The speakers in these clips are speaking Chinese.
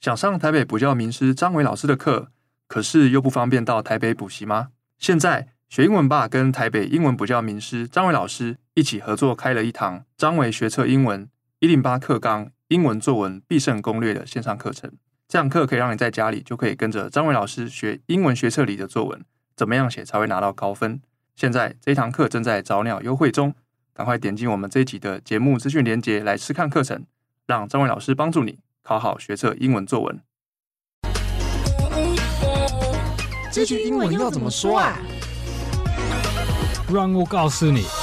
想上台北补教名师张伟老师的课，可是又不方便到台北补习吗？现在学英文吧跟台北英文补教名师张伟老师一起合作开了一堂张伟学测英文108课纲英文作文必胜攻略的线上课程。这堂课可以让你在家里就可以跟着张伟老师学英文学测里的作文，怎么样写才会拿到高分。现在这一堂课正在早鸟优惠中，赶快点进我们这一集的节目资讯连结来试看课程，让张伟老师帮助你考好学测英文作文。 这句英文要怎么说啊？ 让我告诉你。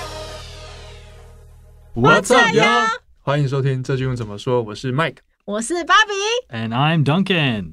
What's up, y'all？ 欢迎收听这句英文怎么说，我是 Mike， 我是芭比， And I'm Duncan。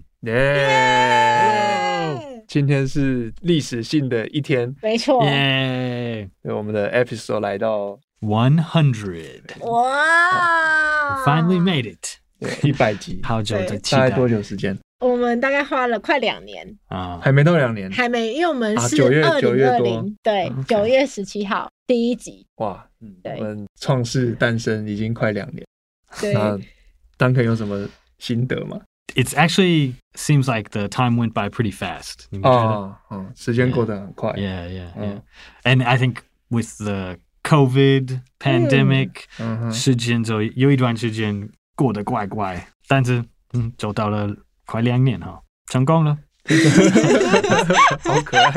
今天是历史性的一天， 没错， 耶！ 对，我们的 episode 来到 100， 哇 finally made it。 对100集， 好久的期待。 大概多久时间？ 我们大概花了快2年啊， 还没到2年， 还没，因为我们是 9月多 2020，对，9月17号第一集。 哇， 对， 我们创世诞生已经快2年。 对， 那 Duncan 有什么心得吗？ It's actually seems like the time went by pretty fast。你们觉得？ 时间过得很快。 Yeah. And I think with the COVID pandemic，时间就有一段时间过得怪怪，但是走到了快2年哈，成功了。 好可爱。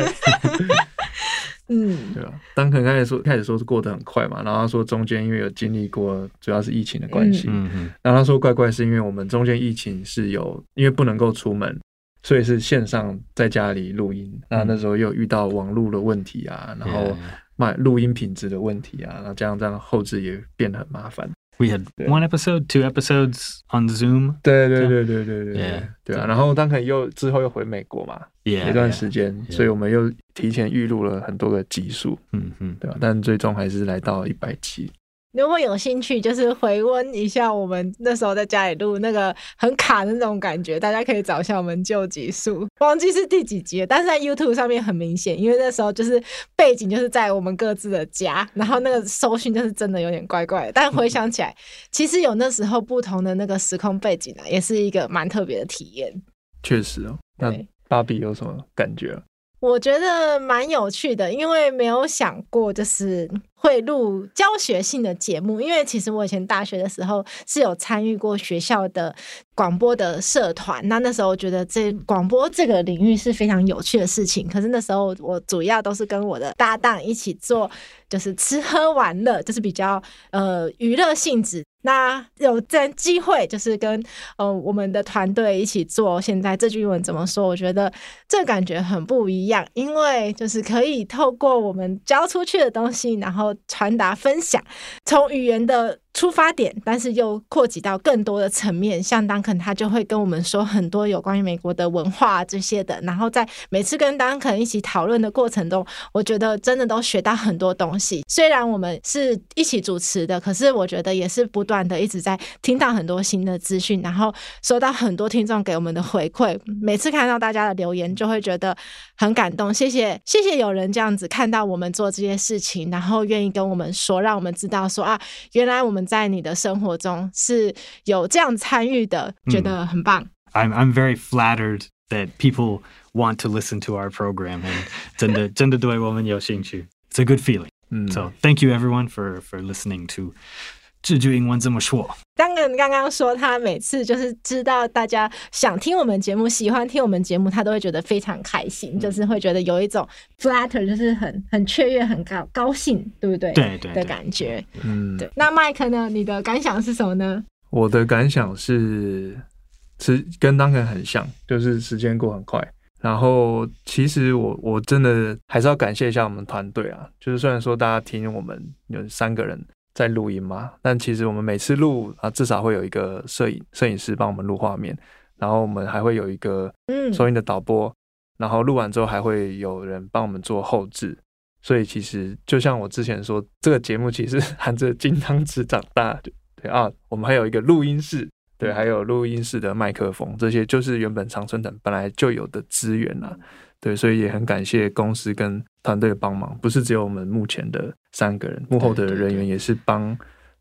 对吧？Duncan开始说是过得很快嘛，然后他说中间因为有经历过，主要是疫情的关系。然后他说怪怪是因为我们中间疫情是因为不能够出门，所以是线上在家里录音。那时候又遇到网络的问题啊，然后录音品质的问题啊，然后这样后置也变得很麻烦。 We had 1 episode, 2 episodes on Zoom。 对啊。然后Duncan之后又回美国嘛，一段时间，所以我们又提前预录了很多个集数，对吧？但最终还是来到100集。 如果有兴趣，就是回温一下我们那时候在家里录那个很卡的那种感觉，大家可以找一下我们旧集数，忘记是第几集了，但是在 YouTube 上面很明显，因为那时候就是背景就是在我们各自的家，然后那个搜寻就是真的有点怪怪的，但回想起来，其实有那时候不同的那个时空背景啊，也是一个蛮特别的体验。 确实哦，那芭比有什么感觉？ 我觉得蛮有趣的，因为没有想过就是会录教学性的节目，因为其实我以前大学的时候是有参与过学校的广播的社团，那时候我觉得广播这个领域是非常有趣的事情，可是那时候我主要都是跟我的搭档一起做，就是吃喝玩乐，就是比较娱乐性质。那有这机会就是跟我们的团队一起做现在这句英文怎么说，我觉得这感觉很不一样，因为就是可以透过我们教出去的东西，然后传达分享，从语言的出发点，但是又扩及到更多的层面，像Duncan他就会跟我们说很多有关于美国的文化这些的，然后在每次跟Duncan一起讨论的过程中，我觉得真的都学到很多东西。虽然我们是一起主持的，可是我觉得也是不断的一直在听到很多新的资讯，然后收到很多听众给我们的回馈，每次看到大家的留言就会觉得很感动，谢谢有人这样子看到我们做这些事情，然后愿意跟我们说，让我们知道说啊，原来我们在你的生活中是有这样参与的，觉得很棒。 I'm very flattered that people want to listen to our program and 真的对我们有兴趣。It's a good feeling. So thank you everyone for listening to 这句英文这么说。 刚刚说他每次就是知道大家想听我们节目，喜欢听我们节目，他都会觉得非常开心，就是会觉得有一种 flatter， 就是很雀跃、很高兴，对不对？ 对的感觉。对。那 Mike 呢？你的感想是什么呢？ 我的感想是跟Duncan很像，就是时间过很快。然后其实我真的还是要感谢一下我们团队啊，就是虽然说大家听我们有3个人在录音嘛，但其实我们每次录至少会有一个摄影师帮我们录画面，然后我们还会有一个收音的导播，然后录完之后还会有人帮我们做后制。所以其实就像我之前说，这个节目其实含着金汤匙长大。对啊，我们还有一个录音室，对，还有录音室的麦克风，这些就是原本常春藤本来就有的资源啊。对，所以也很感谢公司跟团队的帮忙，不是只有我们目前的3个人，幕后的人员也是帮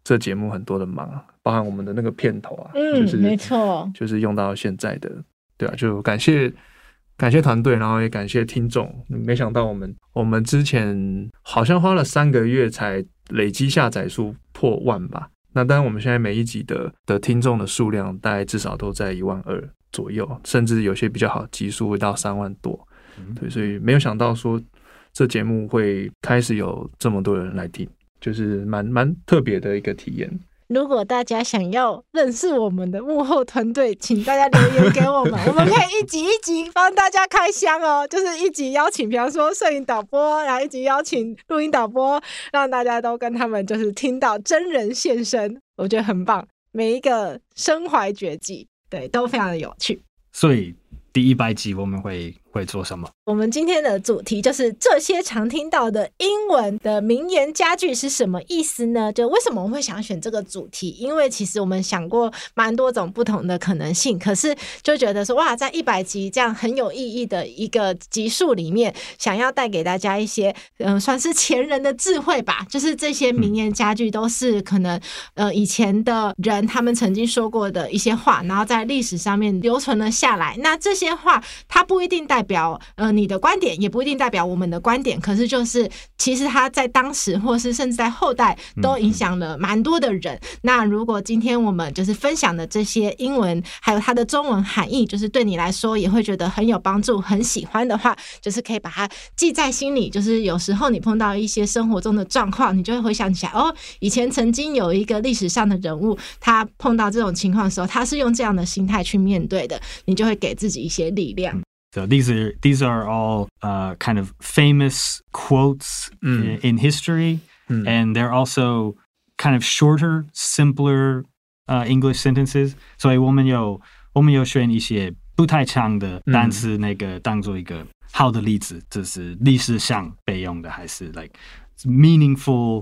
这节目很多的忙，包含我们的那个片头啊，就是没错， 就是用到现在的，对啊，就感谢团队，然后也感谢听众。没想到我们之前好像花了3个月才累积下载数破10000吧。那当然我们现在每一集的听众的数量大概至少都在12000左右，甚至有些比较好集数会到3万多。对，所以没有想到说这节目会开始有这么多人来听，就是蛮特别的一个体验。 如果大家想要认识我们的幕后团队，请大家留言给我们，我们可以一集一集帮大家开箱哦，就是一集邀请，比方说摄影导播，然后一集邀请录音导播，让大家都跟他们就是听到真人现身，我觉得很棒，每一个身怀绝技，对，都非常的有趣。 所以第100集我们会做什么？ 我们今天的主题就是这些常听到的英文的名言佳句是什么意思呢？就为什么我们会想选这个主题？因为其实我们想过蛮多种不同的可能性，可是就觉得说哇，在100集这样很有意义的一个集数里面，想要带给大家一些算是前人的智慧吧，就是这些名言佳句都是可能以前的人他们曾经说过的一些话，然后在历史上面留存了下来。那这些话它不一定代表你的观点，也不一定代表我们的观点，可是就是其实它在当时或是甚至在后代都影响了蛮多的人。那如果今天我们就是分享的这些英文还有它的中文含义，就是对你来说也会觉得很有帮助很喜欢的话，就是可以把它记在心里，就是有时候你碰到一些生活中的状况，你就会回想起来哦，以前曾经有一个历史上的人物，他碰到这种情况的时候，他是用这样的心态去面对的，你就会给自己一些力量。 So these are all kind of famous quotes in history, and they're also kind of shorter, simpler English sentences. 所以我们有选一些不太长的单词，那个当做一个好的例子，这是历史上备用的，还是 like meaningful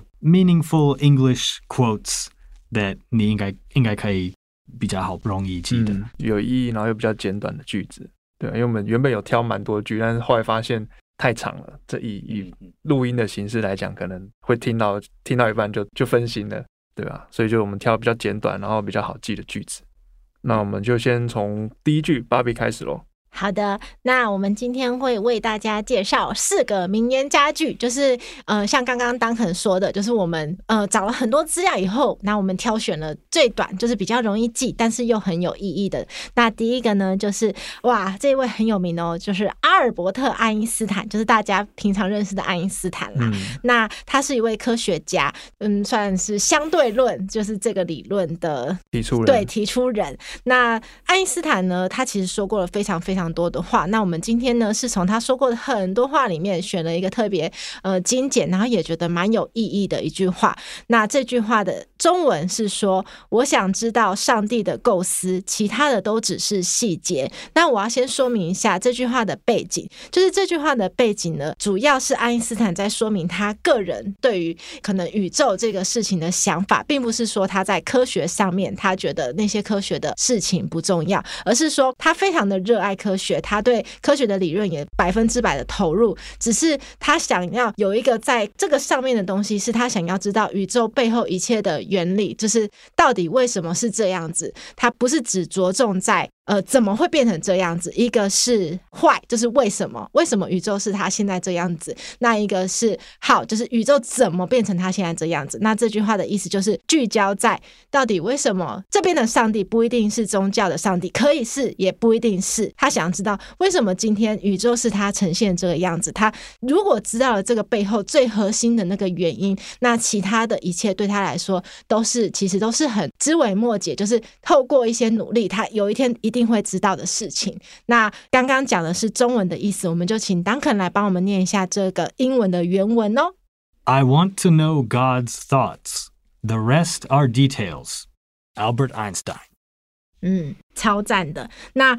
English quotes that 你应该可以比较好容易记得， 有意义，然后又比较简短的句子。对，因为我们原本有挑蛮多句，但是后来发现太长了，这以录音的形式来讲，可能会听到一半就分心了，对吧？所以就我们挑比较简短，然后比较好记的句子。那我们就先从第一句芭比开始咯。 好的，那我们今天会为大家介绍4个名言佳句，就是像刚刚Duncan说的，就是我们找了很多资料以后，那我们挑选了最短，就是比较容易记，但是又很有意义的。那第一个呢，就是哇，这位很有名哦，就是阿尔伯特·爱因斯坦，就是大家平常认识的爱因斯坦啦。那他是一位科学家，算是相对论，就是这个理论的提出人。那爱因斯坦呢，他其实说过了非常非常多的话，那我们今天呢是从他说过的很多话里面选了一个特别精简，然后也觉得蛮有意义的一句话。那这句话的中文是说，我想知道上帝的构思，其他的都只是细节。那我要先说明一下这句话的背景，就是这句话的背景呢，主要是爱因斯坦在说明他个人对于可能宇宙这个事情的想法，并不是说他在科学上面他觉得那些科学的事情不重要，而是说他非常的热爱科学，他对科学的理论也100%的投入，只是他想要有一个在这个上面的东西，是他想要知道宇宙背后一切的原理，就是到底为什么是这样子。他不是只着重在怎么会变成这样子，一个是坏，就是为什么宇宙是他现在这样子，那一个是好，就是宇宙怎么变成他现在这样子。那这句话的意思就是聚焦在到底为什么这边的上帝不一定是宗教的上帝，可以是也不一定是，他想知道为什么今天宇宙是他呈现这个样子。他如果知道了这个背后最核心的那个原因，那其他的一切对他来说其实都是很枝微末节，就是透过一些努力他有一天一定会知道的事情。那刚刚讲的是中文的意思，我们就请 Duncan 来帮我们念一下这个英文的原文哦。 I want to know God's thoughts. The rest are details. Albert Einstein. 超赞的。那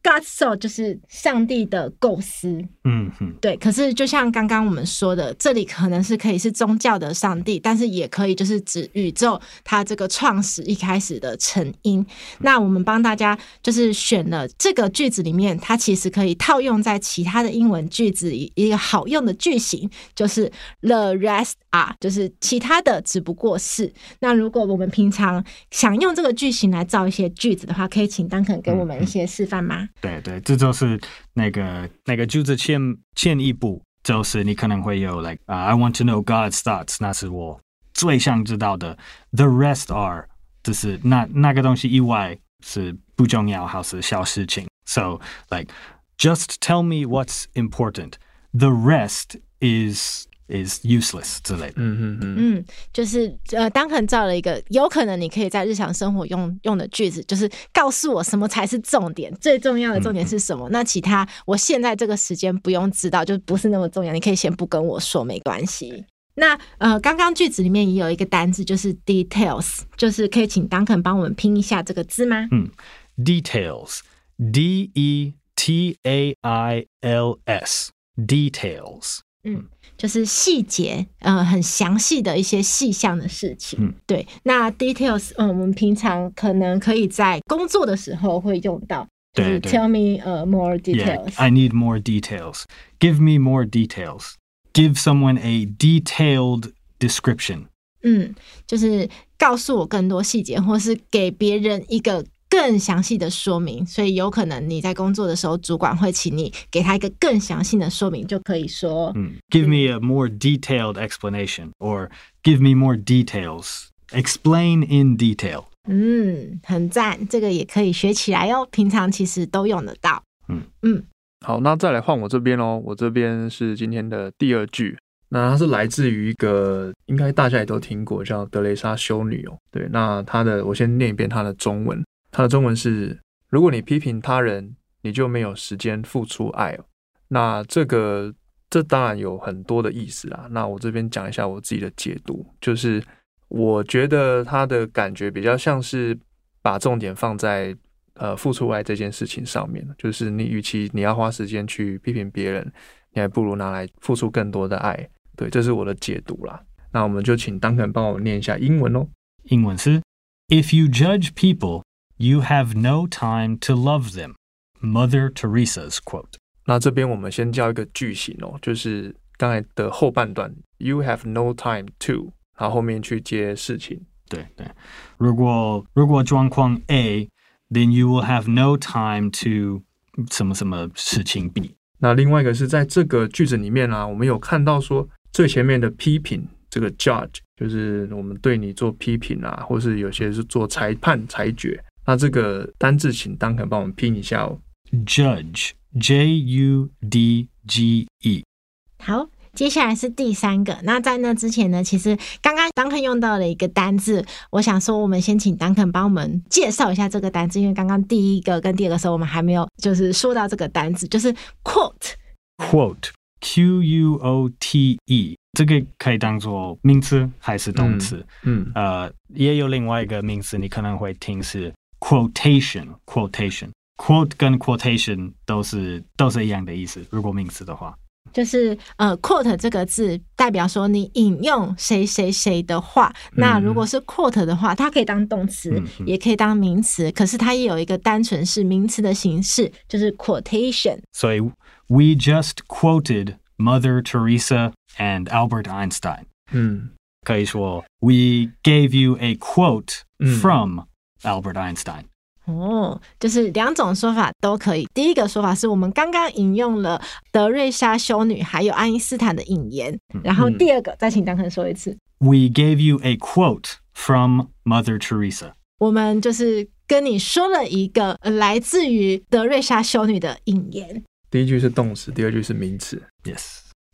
God's soul 就是上帝的构思，对。可是就像刚刚我们说的，这里可能是可以是宗教的上帝，但是也可以就是指宇宙它这个创始一开始的成因。那我们帮大家就是选了这个句子里面，它其实可以套用在其他的英文句子里一个好用的句型，就是 the rest are， 就是其他的只不过是。那如果我们平常想用这个句型来造一些句子的话，可以请Duncan给我们一些示范吗？ 对对，这就是那个句子前一步，就是你可能会有 I want to know God's thoughts， 那是我最想知道的。The rest are， 就是那个东西以外是不重要，还是小事情。So just tell me what's important. The rest is useless 之类的。 就是Duncan造了一个有可能你可以在日常生活用的句子，就是告诉我什么才是重点，最重要的重点是什么。那其他我现在这个时间不用知道，就不是那么重要，你可以先不跟我说，没关系。那刚刚句子里面也有一个单字，就是 details， 就是可以请Duncan帮我们拼一下这个字吗 ？Details D-E-T-A-I-L-S Details。 就是细节，很详细的一些细项的事情。对，那 details，我们平常可能可以在工作的时候会用到，就是 tell me more details. Yeah, I need more details. Give me more details. Give someone a detailed description. 就是告诉我更多细节，或是给别人一个更详细的说明。所以有可能你在工作的时候，主管会请你给他一个更详细的说明，就可以说 Give me a more detailed explanation, or give me more details. Explain in detail. 很赞，这个也可以学起来哦，平常其实都用得到。 好，那再来换我这边咯。我这边是今天的第二句，那它是来自于一个应该大家也都听过，叫德蕾莎修女哦。对，那我先念一遍它的中文。它的中文是：如果你批评他人，你就没有时间付出爱哦。那这当然有很多的意思啦。那我这边讲一下我自己的解读，就是我觉得它的感觉比较像是把重点放在付出爱这件事情上面，就是你与其你要花时间去批评别人，你还不如拿来付出更多的爱。对，这是我的解读啦。那我们就请Duncan帮我念一下英文咯。 英文是 If you judge people, you have no time to love them. Mother Teresa's quote. 那这边我们先教一个句型哦，就是刚才的后半段 You have no time to， 然后后面去接事情。 对对，如果状况 A， then you will have no time to 什么什么事情 B。 那另外一个是在这个句子里面啊，我们有看到说最前面的批评，这个 judge 就是我们对你做批评啊，或是有些是做裁判裁决。那这个单字请Duncan帮我们拼一下哦。 Judge J-U-D-G-E。 好，接下来是第三个。那在那之前呢，其实刚刚Duncan用到了一个单字，我想说我们先请Duncan帮我们介绍一下这个单字，因为刚刚第一个跟第二个时候我们还没有就是说到这个单字，就是 quote Q-U-O-T-E， 这个可以当作名词还是动词？也有另外一个名词你可能会听是 quotation。 quote 跟 quotation 都是一样的意思，如果名词的话。 就是quote 这个字代表说你引用谁谁谁的话，那如果是 quote 的话，它可以当动词，也可以当名词，可是它也有一个单纯是名词的形式，就是 quotation。 所以 we just quoted Mother Teresa and Albert Einstein。 可以说 we gave you a quote from Albert Einstein。 就是两种说法都可以。第一个说法是我们刚刚引用了德瑞莎修女还有爱因斯坦的引言，然后第二个再请Duncan说一次 We gave you a quote from Mother Teresa。 我们就是跟你说了一个来自于德瑞莎修女的引言。 第一句是动词，第二句是名词。 Yes。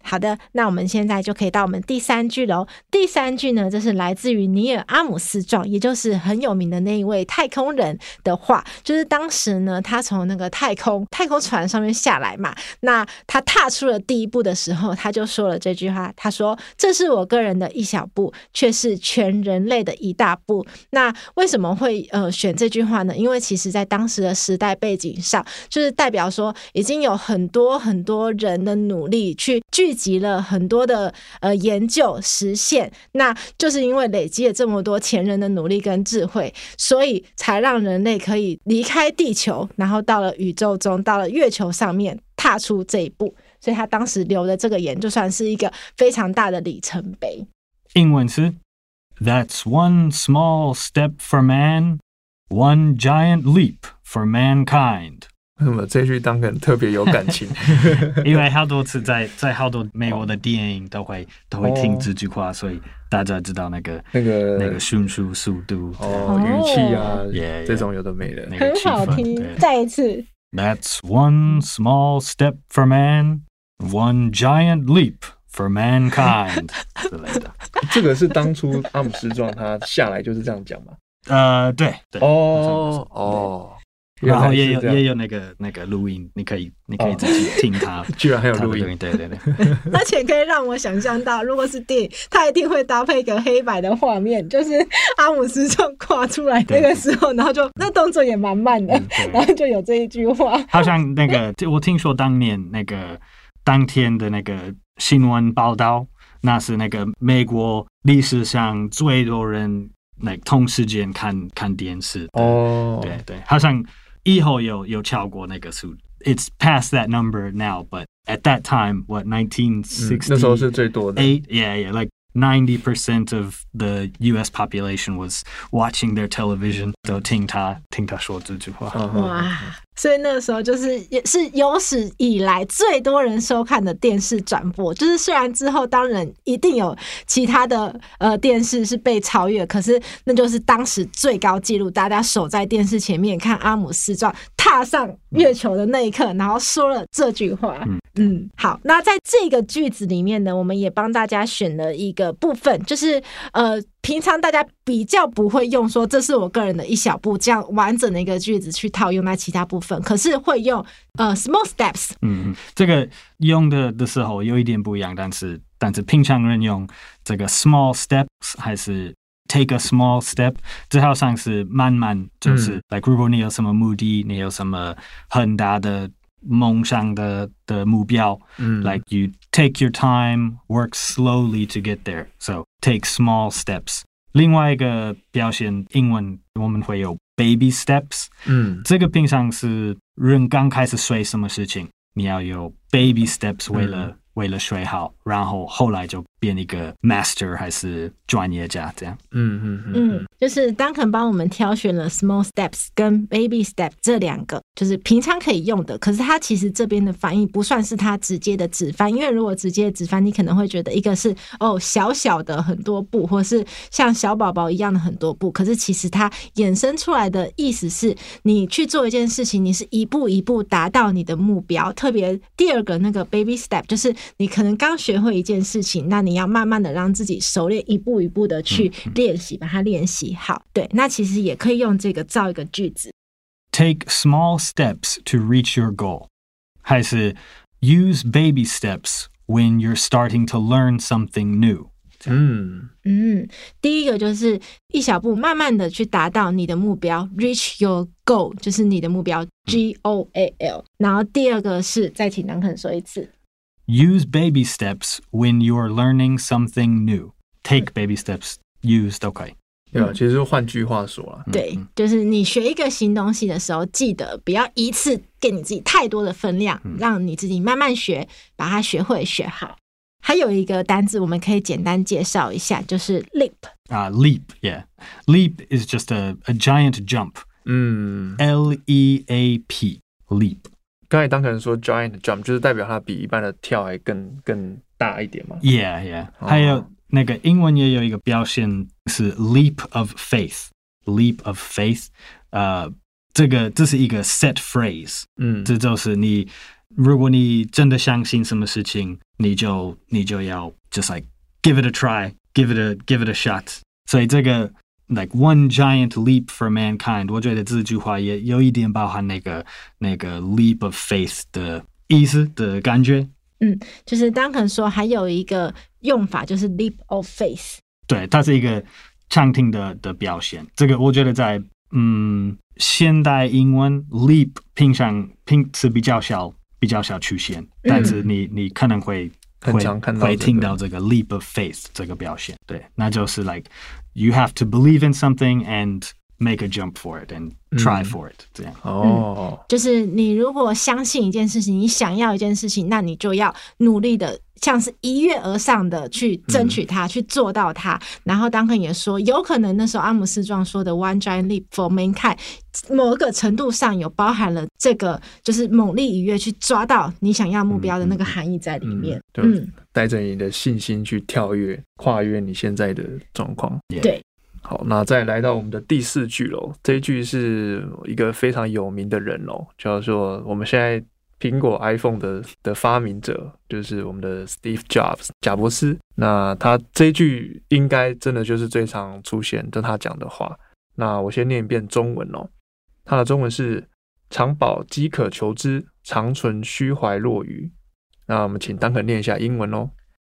好的，那我们现在就可以到我们第3句咯。第3句呢，这是来自于尼尔阿姆斯壮，也就是很有名的那一位太空人的话，就是当时呢，他从那个太空船上面下来嘛，那他踏出了第一步的时候，他就说了这句话，他说：“这是我个人的一小步，却是全人类的一大步。”那为什么会选这句话呢？因为其实在当时的时代背景上，就是代表说已经有很多很多人的努力去聚集了很多的研究实现，那就是因为累积了这么多前人的努力跟智慧，所以才让人类可以离开地球，然后到了宇宙中，到了月球上面踏出这一步，所以他当时留的这个言就算是一个非常大的里程碑。 英文是 That's one small step for man, one giant leap for mankind。 为什么这句当然特别有感情？ 因为好多次在好多美国的电影都会听这句话，所以大家知道那个迅速速度语气啊，这种有的没的， 很好听。再一次 ，That's one small step for man, one giant leap for mankind 之类的。 这个是当初阿姆斯壮他下来就是这样讲嘛？ 对，然后也有那个录音，你可以自己听它。 居然还有录音， 对。 而且可以让我想象到，如果是电影，它一定会搭配一个黑白的画面，就是阿姆斯壮跨出来那个时候，然后就那动作也蛮慢的，然后就有这一句话。 好像那个，我听说当天的那个新闻报道，那是那个美国历史上最多人同时间看电视。对，好像以后有超过那个数 ，It's past that number now, but at that time, what 1968? 那时候是最多的。 Yeah, like 90% of the U.S. population was watching their television. 都听他说这句话。 哇！所以那个时候也是有史以来最多人收看的电视转播，就是虽然之后当然一定有其他的电视是被超越，可是那就是当时最高纪录，大家守在电视前面看阿姆斯壮踏上月球的那一刻，然后说了这句话。好，那在这个句子里面呢，我们也帮大家选了一个部分，就是平常大家比较不会用说这是我个人的一小步这样完整的一个句子去套用在其他部分，可是会用small steps。 这个用的时候有一点不一样，但是平常人用这个 small steps 还是 take a small step， 这好像是慢慢就是、like 如果你有什么目的，你有什么很大的梦想的目标，like you take your time, work slowly to get there. So take small steps. 另外一个表现，英文我们会有 baby steps。这个平常是人刚开始学什么事情，你要有 baby steps 为了学好，然后后来就变一个 master 还是专业家这样。 就是 Duncan 帮我们挑选了 small steps 跟 baby step 这两个，就是平常可以用的，可是它其实这边的翻译不算是它直接的直翻，因为如果直接的直翻，你可能会觉得一个是小小的很多步，或是像小宝宝一样的很多步，可是其实它衍生出来的意思是你去做一件事情，你是一步一步达到你的目标。特别第二个那个 baby step 就是你可能刚学会一件事情，那你要慢慢的让自己熟练，一步一步的去练习，把它练习好。对，那其实也可以用这个造一个句子。 Take small steps to reach your goal， 还是 use baby steps when you're starting to learn something new。 第一个就是一小步慢慢的去达到你的目标 reach your goal 就是你的目标 GOAL。 然后第二个是再请Duncan说一次， Use baby steps when you're learning something new。 Take baby steps, use 都可以。 对啊，其实换句话说啦， 对，就是你学一个新东西的时候，记得不要一次给你自己太多的分量，让你自己慢慢学，把它学会学好。还有一个单字我们可以简单介绍一下，就是 leap。 Leap, yeah. Leap is just a giant jump. L-E-A-P, leap. 刚才当可能说 giant jump 就是代表它比一般的跳还更大一点嘛。 Yeah. 还有那个英文也有一个表现是 leap of faith. Leap of faith. 这是一个 set phrase. 这就是如果你真的相信什么事情， 你就要 just like give it a try, give it a shot. 所以这个 like one giant leap for mankind， 我觉得这句话也有一点包含那个 leap of faith 的意思的感觉。 就是 Duncan 说还有一个用法就是 leap of faith。对， 它是一个常听的表现。这个我觉得在现代英文 leap 平常是比较少出现，但是你可能会听到这个 leap of faith 这个表现。对，那就是 like you have to believe in something and make a jump for it and try for it 这样。 就是你如果相信一件事情，你想要一件事情，那你就要努力的像是一跃而上的去争取它，去做到它。然后Duncan也说有可能那时候阿姆斯壮说的 one giant leap for mankind 某个程度上有包含了这个就是猛力一跃去抓到你想要目标的那个含义在里面。 带着你的信心去跳跃跨越你现在的状况。 对， 好，那再来到我们的第4句咯。这一句是一个非常有名的人咯，叫做我们现在苹果 iPhone 的发明者，就是我们的 Steve Jobs 贾伯斯。那他这一句应该真的就是最常出现的他讲的话。那我先念一遍中文哦。他的中文是常饱饥渴求之，常存虚怀若愚。那我们请Duncan念一下英文哦。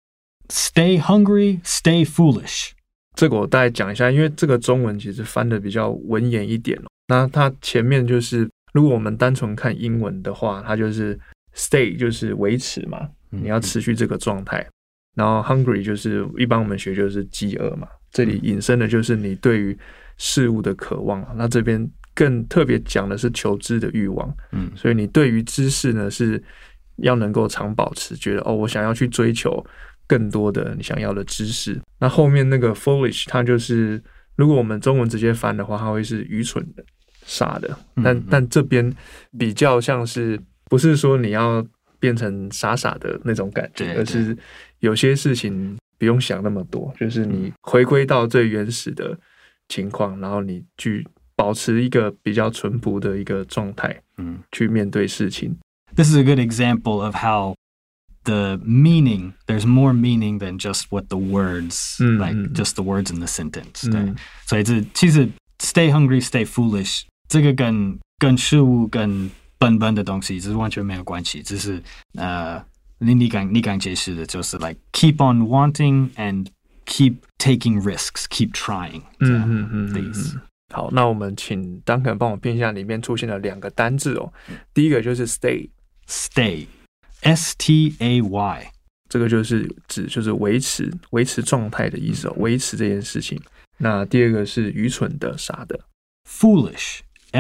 Stay hungry, stay foolish。 这个我大概讲一下，因为这个中文其实翻的比较文言一点。那它前面就是如果我们单纯看英文的话，它就是 stay 就是维持嘛，你要持续这个状态。然后 hungry 就是一般我们学就是饥饿嘛，这里引申的就是你对于事物的渴望。那这边更特别讲的是求知的欲望。所以你对于知识呢是要能够常保持觉得我想要去追求更多的你想要的知识。那后面那个 foolish 它就是如果我们中文直接翻的话，它会是愚蠢的傻的。但这边比较像是不是说你要变成傻傻的那种感觉，而是有些事情不用想那么多，就是你回归到最原始的情况，然后你去保持一个比较淳朴的一个状态，去面对事情。 This is a good example of how the meaning, there's more meaning than just what the words, like just the words in the sentence. 对，所以这其实 stay hungry, stay foolish 这个跟事物跟笨的东西这是完全没有关系，只是你刚解释的就是 like keep on wanting and keep taking risks, keep trying 这样的意思。 好，那我们请Duncan帮我拼一下里面出现了2个单字哦。第一个就是 stay S-T-A-Y， 这个就是维持状态的意思哦，维持这件事情。那第二个是愚蠢的傻的 Foolish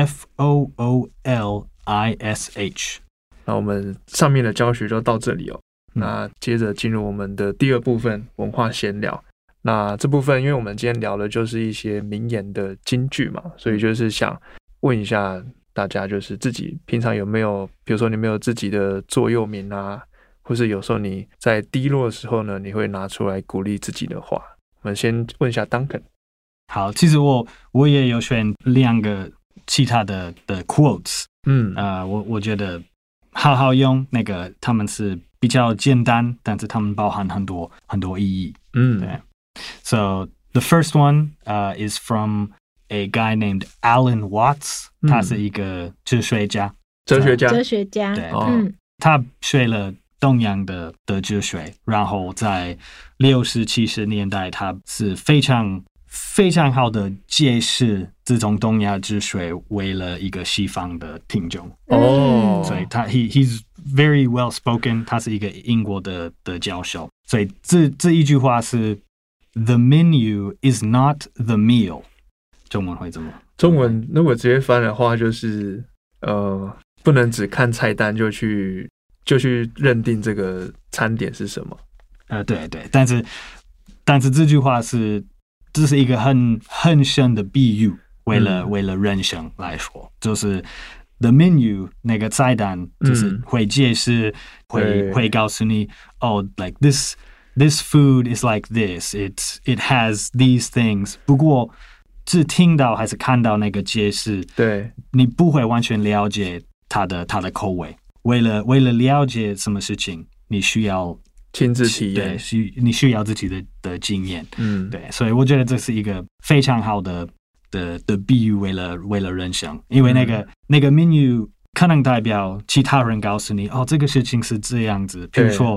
F-O-O-L-I-S-H。 那我们上面的教学就到这里哦。那接着进入我们的第2部分文化闲聊。那这部分因为我们今天聊的就是一些名言的金句嘛，所以就是想问一下大家，就是自己平常有没有比如说你没有自己的座右铭啊，或是有时候你在低落的时候呢，你会拿出来鼓励自己的话。我们先问一下 Duncan。 好，其实我也有选2个其他的 quotes。我觉得好用，那个他们是比较简单，但是他们包含很多意义。对。So the first one is from a guy named Alan Watts， 他是一个哲学家。 对， 他学了东洋的哲学，然后在60、70年代，他是非常好的解释这种东亚哲学为了一个西方的听众。所以he's very well spoken， 他是一个英国的教授。所以这一句话是 The menu is not the meal。中文会怎么？ 中文如果直接翻的话，就是不能只看菜单就去认定这个餐点是什么。 对，但是这句话这是一个很深的比喻，为了人生来说，就是 the menu 那个菜单就是会解释，会告诉你like this food is like this, it has these things。 不过只听到还是看到那个解释， 对， 你不会完全了解它的口味。为了了解什么事情，你需要亲自体验， 对，你需要自己的经验，对，所以我觉得这是一个非常好的比喻，为了人生，因为那个命运可能代表其他人告诉你，哦，这个事情是这样子，比如说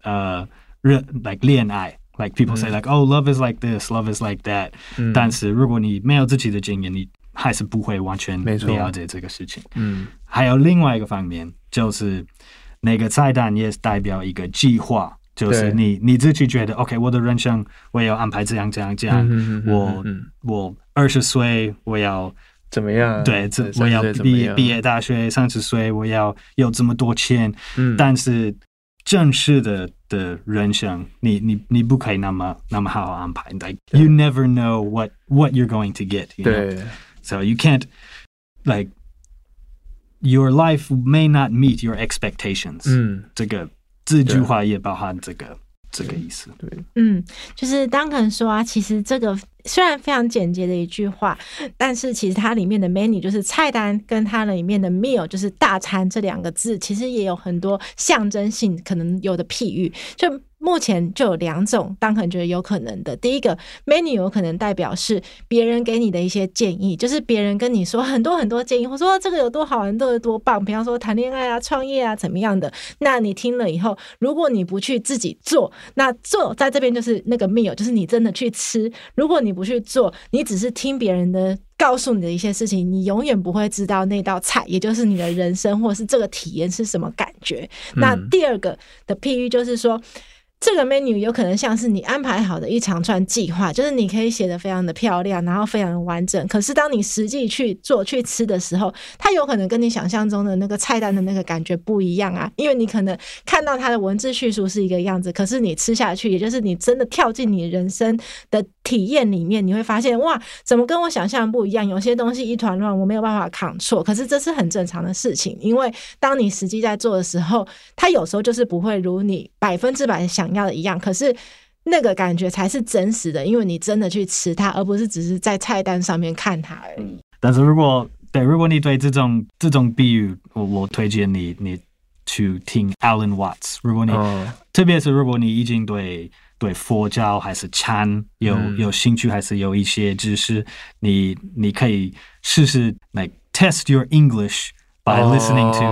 like 恋爱。Like people say, like, oh, love is like this, love is like that. 但是如果你没有自己的经验，你还是不会完全了解这个事情。还有另外一个方面，就是那个菜单也代表一个计划，就是你自己觉得 ，OK， 我的人生我要安排这样。我20岁我要怎么样？ 对，我要毕业大学，30岁我要有这么多钱。但是正式的人生，你不可以那么好好安排。Like you never know what you're going to get. You know? So you can't like your life may not meet your expectations. 这句话也包含这个意思。 对，就是 Duncan 说啊，其实这个虽然非常简洁的一句话，但是其实它里面的 menu 就是菜单，跟它里面的 meal 就是大餐这2个字，其实也有很多象征性可能有的譬喻。就目前就有2种Duncan觉得有可能的。第一个 menu 有可能代表是别人给你的一些建议，就是别人跟你说很多很多建议，或说这个有多好玩，这个有多棒，比方说谈恋爱啊、创业啊怎么样的，那你听了以后，如果你不去自己做，那做在这边就是那个 meal， 就是你真的去吃。如果你不去做，你只是听别人的告诉你的一些事情，你永远不会知道那道菜，也就是你的人生或者是这个体验是什么感觉。那第二个的譬喻就是说，这个 menu 有可能像是你安排好的一长串计划，就是你可以写得非常的漂亮，然后非常的完整，可是当你实际去做去吃的时候，它有可能跟你想象中的那个菜单的那个感觉不一样啊。因为你可能看到它的文字叙述是一个样子，可是你吃下去，也就是你真的跳进你人生的体验里面，你会发现哇，怎么跟我想象不一样，有些东西一团乱，我没有办法control。可是这是很正常的事情，因为当你实际在做的时候，它有时候就是不会如你100%想要的一样，可是那个感觉才是真实的，因为你真的去吃它，而不是只是在菜单上面看它而已。 但是如果你对这种比喻，我推荐你去听 Alan Watts。如果你特别是如果你已经对佛教还是禅有兴趣，还是有一些知识，你可以试试 like test your English by listening to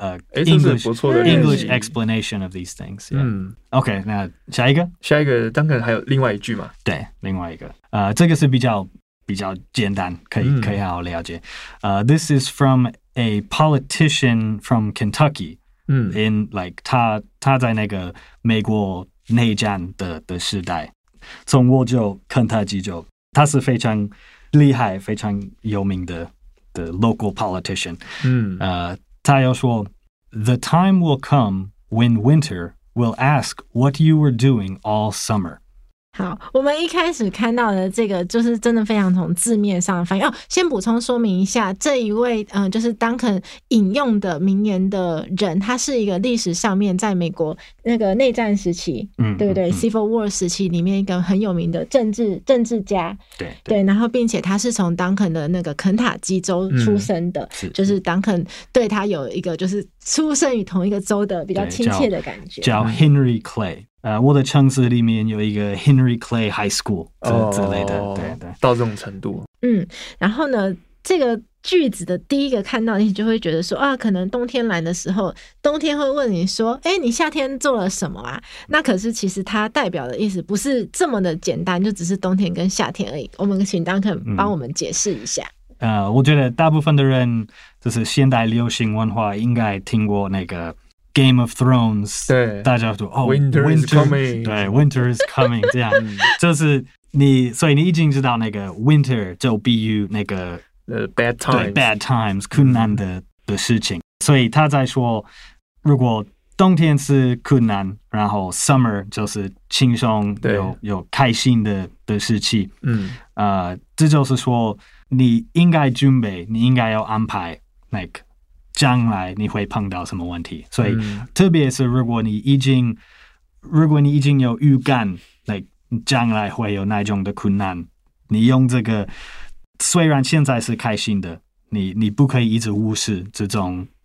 English explanation of these things. OK， 那下一个当然还有另外一句嘛。 对，另外一个这个是比较简单，可以好好了解。This is from a politician from Kentucky. In like 他在那个美国内战的时代，从我就肯塔基州，他是非常厉害、非常有名的 local politician。他要说 ，The time will come when winter will ask what you were doing all summer。 好，我们一开始看到的这个就是真的非常从字面上的翻译。先补充说明一下，这一位就是 Duncan 引用的名言的人，他是一个历史上面在美国那个内战时期，对不对？Civil War 时期里面一个很有名的政治家，对，然后并且他是从 Duncan 的那个肯塔基州出生的，就是 Duncan 对他有一个就是出生于同一个州的比较亲切的感觉， 叫 Henry Clay。我的城市里面有一个 Henry Clay High School 之类的，对， 到这种程度。 然后呢，这个句子的第一个看到你就会觉得说啊，可能冬天来的时候，冬天会问你说，你夏天做了什么啊？那可是其实它代表的意思不是这么的简单，就只是冬天跟夏天而已。我们请Duncan帮我们解释一下。 我觉得大部分的人就是现代流行文化应该听过那个Game of Thrones， 对， 大家说 Winter is coming， 对 ，Winter is coming， 这样就是所以你已经知道那个 Winter 就比喻那个 bad times， 对 bad times 困难的事情，所以他在说，如果冬天是困难，然后 Summer 就是轻松有开心的事情，这就是说你应该准备，你应该要安排 like。将来你会碰到什么问题？所以，特别是如果你已经有预感，将来会有那种的困难，你用这个，虽然现在是开心的，你不可以一直无视这种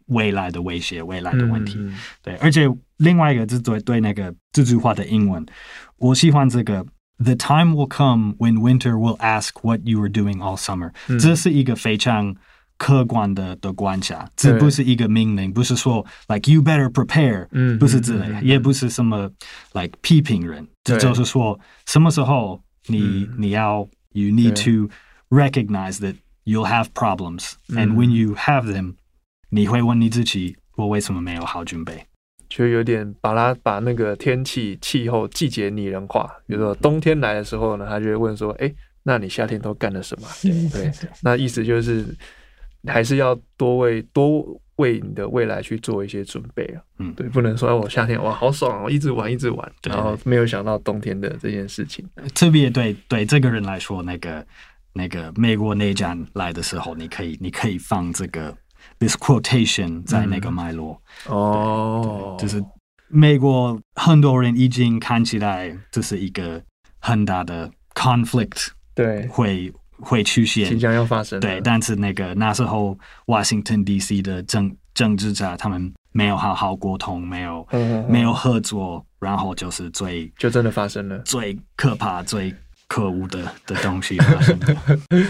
未来的威胁、未来的问题。对，而且另外一个就是对那个这句话的英文，我喜欢这个 The time will come when winter will ask what you were doing all summer。这是一个非常客观的观察，这不是一个命令，不是说 like you better prepare，不是之类，也不是什么 like 批评人，这就是说什么时候你要 you need to recognize that you'll have problems and when you have them， 你会问你自己，我为什么没有好准备？ 就有点把那个天气、气候、季节拟人化。比如说冬天来的时候呢，他就会问说：“哎，那你夏天都干了什么？”对，那意思就是还是要多为你的未来去做一些准备啊。对，不能说我夏天哇好爽哦，一直玩，然后没有想到冬天的这件事情。 特别对这个人来说，那个美国内战来的时候，你可以放这个 this quotation 在那个脉络。就是美国很多人已经看起来这是一个很大的 conflict， 对， 会出现， 即将要发生。 对，但是那时候 Washington DC 的政治家他们没有好好沟通，没有合作，然后就是就真的发生了最可怕、最可恶的东西发生了。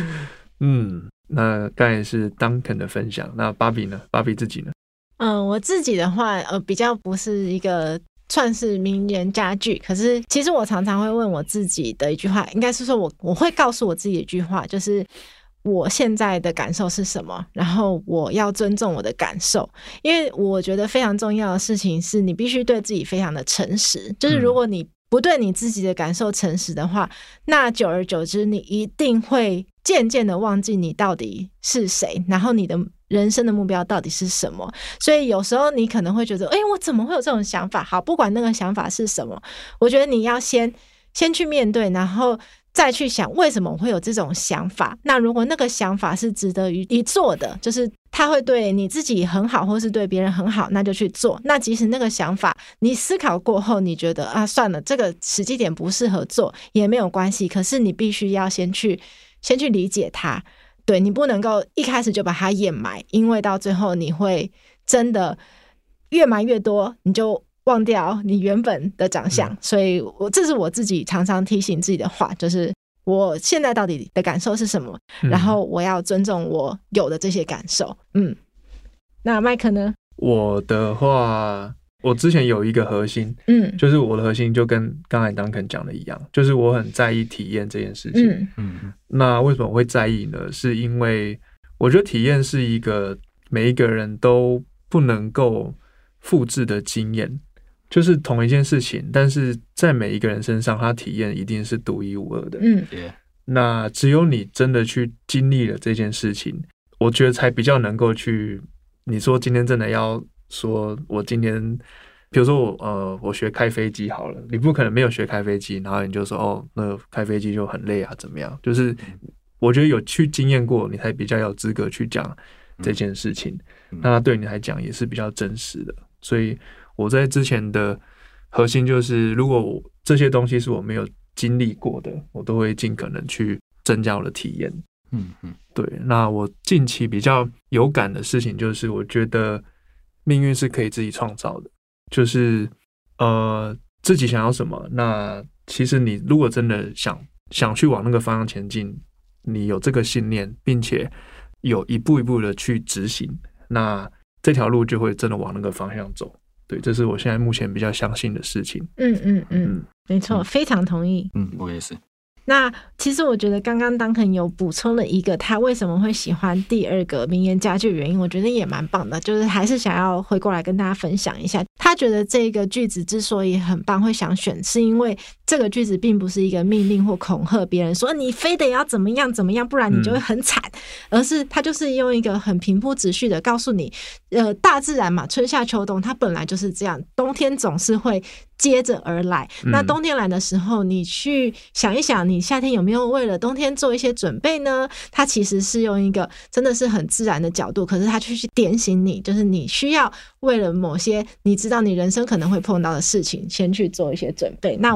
那刚才是 Duncan 的分享，那芭比呢？芭比自己呢？ 我自己的话，比较不是一个算是名言佳句，可是其实我常常会问我自己的一句话，应该是说我会告诉我自己的一句话，就是我现在的感受是什么，然后我要尊重我的感受，因为我觉得非常重要的事情是你必须对自己非常的诚实，就是如果你不对你自己的感受诚实的话，那久而久之你一定会渐渐的忘记你到底是谁，然后你的人生的目标到底是什么。所以有时候你可能会觉得我怎么会有这种想法，好，不管那个想法是什么，我觉得你要先去面对，然后再去想为什么我会有这种想法。那如果那个想法是值得一做的，就是它会对你自己很好，或是对别人很好，那就去做。那即使那个想法你思考过后你觉得算了，这个时机点不适合做也没有关系，可是你必须要先去理解它。对，你不能够一开始就把它掩埋，因为到最后你会真的越埋越多，你就忘掉你原本的长相。所以这是我自己常常提醒自己的话，就是我现在到底的感受是什么，然后我要尊重我有的这些感受。那麦克呢？ 我的话，我之前有一个核心，就是我的核心就跟刚才Duncan讲的一样，就是我很在意体验这件事情。那为什么我会在意呢？是因为我觉得体验是一个每一个人都不能够复制的经验，就是同一件事情，但是在每一个人身上，他体验一定是独一无二的。那只有你真的去经历了这件事情，我觉得才比较能够去，你说今天真的要说我今天比如说我学开飞机好了，你不可能没有学开飞机，然后你就说那开飞机就很累啊怎么样，就是我觉得有去经验过你才比较有资格去讲这件事情，那它对你来讲也是比较真实的。所以我在之前的核心就是如果这些东西是我没有经历过的，我都会尽可能去增加我的体验。对，那我近期比较有感的事情就是我觉得命运是可以自己创造的，就是自己想要什么，那其实你如果真的想去往那个方向前进，你有这个信念，并且有一步一步的去执行，那这条路就会真的往那个方向走。对，这是我现在目前比较相信的事情。 没错，非常同意。 我也是。 那其实我觉得刚刚Duncan有补充了一个他为什么会喜欢第二个名言佳句的原因，我觉得也蛮棒的，就是还是想要回过来跟大家分享一下。他觉得这个句子之所以很棒会想选，是因为这个句子并不是一个命令或恐吓别人说你非得要怎么样怎么样不然你就会很惨，而是他就是用一个很平铺直叙的告诉你大自然嘛，春夏秋冬它本来就是这样，冬天总是会接着而来，那冬天来的时候你去想一想你夏天有没有为了冬天做一些准备呢？它其实是用一个真的是很自然的角度，可是它去点醒你，就是你需要为了某些你知道你人生可能会碰到的事情先去做一些准备。那我觉得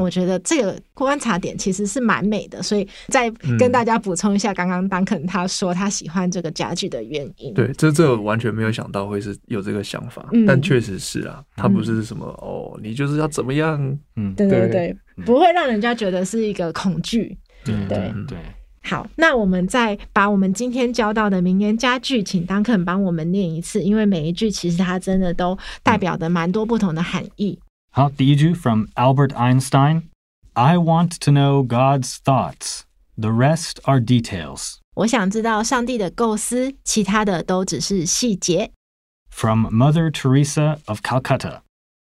这个观察点其实是蛮美的，所以再跟大家补充一下刚刚Duncan他说他喜欢这个家具的原因。 对，这我完全没有想到会是有这个想法，但确实是啊，他不是什么你就是要怎么样， 对对对，不会让人家觉得是一个恐惧。对。好，那我们再把我们今天教到的名言佳句，请Duncan帮我们念一次，因为每一句其实它真的都代表的蛮多不同的含义。 好，第一句 from Albert Einstein. I want to know God's thoughts. The rest are details. 我想知道上帝的构思，其他的都只是细节。 From Mother Teresa of Calcutta.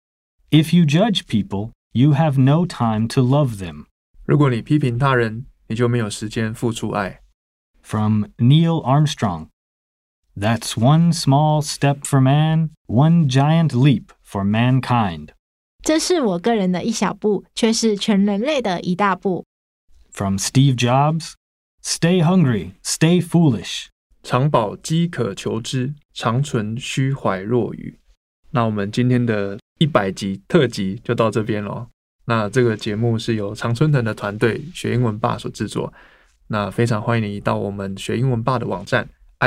If you judge people, you have no time to love them. 如果你批评他人，你就没有时间付出爱。 From Neil Armstrong. That's one small step for man, one giant leap for mankind. 这是我个人的一小步，却是全人类的一大步。 From Steve Jobs. Stay hungry, stay foolish. 常保饥渴求知，常存虚怀若愚。那我们今天的100集特辑就到这边咯。那这个节目是由常春藤的团队学英文吧所制作，那非常欢迎你到我们学英文吧的网站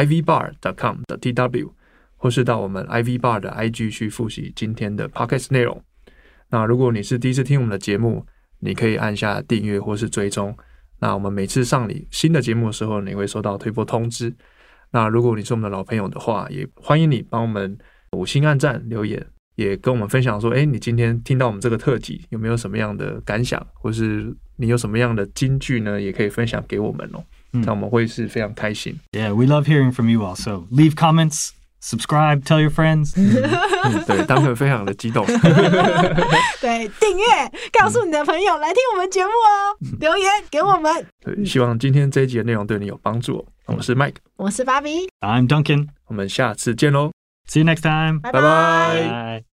ivbar.com.tw 或是到我们 ivbar 的 IG 去复习今天的 podcast 内容。那如果你是第一次听我们的节目，你可以按下订阅或是追踪，那我们每次上新的节目的时候，你会收到推播通知。那如果你是我们的老朋友的话，也欢迎你帮我们5星按赞留言，也跟我们分享说，你今天听到我们这个特辑有没有什么样的感想，或是你有什么样的金句呢，也可以分享给我们哦。那我们会是非常开心。 Yeah, we love hearing from you all. So leave comments, subscribe, tell your friends. 对，Duncan非常的激动。 对，订阅，告诉你的朋友来听我们节目哦，留言给我们。 对，希望今天这一集的内容对你有帮助。我是 Mike， 我是芭比， I'm Duncan. 我们下次见喽。 See you next time. 拜拜拜。 Bye.